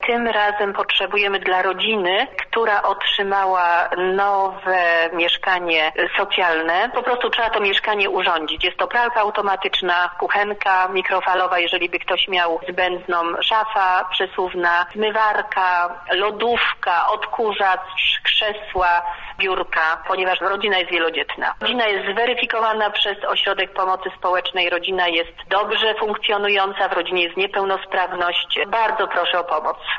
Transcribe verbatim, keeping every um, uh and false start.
Tym razem potrzebujemy dla rodziny, która otrzymała nowe mieszkanie socjalne. Po prostu trzeba to mieszkanie urządzić. Jest to pralka automatyczna, kuchenka mikrofalowa, jeżeli by ktoś miał zbędną, szafa przesuwna, zmywarka, lodówka, odkurzacz, krzesła, biurka, ponieważ rodzina jest wielodzietna. Rodzina jest zweryfikowana przez Ośrodek Pomocy Społecznej. Rodzina jest dobrze funkcjonująca, w rodzinie jest niepełnosprawność. Bardzo proszę o pomoc.